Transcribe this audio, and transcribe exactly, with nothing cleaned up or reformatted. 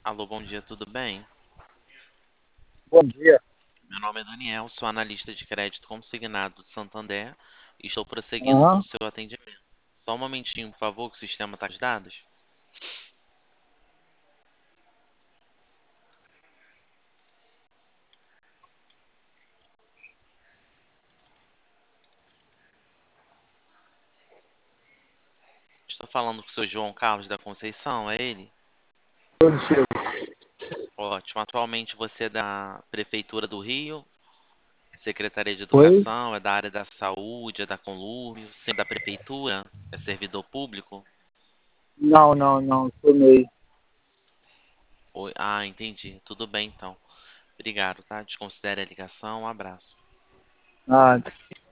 Alô, bom dia, tudo bem? Bom dia. Meu nome é Daniel, sou analista de crédito consignado do Santander e estou prosseguindo com o Aham. seu atendimento. Só um momentinho, por favor, que o sistema está os dados. Estou falando com o senhor João Carlos da Conceição, é ele? Positivo. Ótimo. Atualmente você é da Prefeitura do Rio, Secretaria de Oi? Educação, é da área da saúde, é da Conluio, sempre da Prefeitura, é servidor público? Não, não, não. Tomei. Oi. Ah, entendi. Tudo bem então. Obrigado, tá? Desconsidere a ligação. Um abraço. Ah,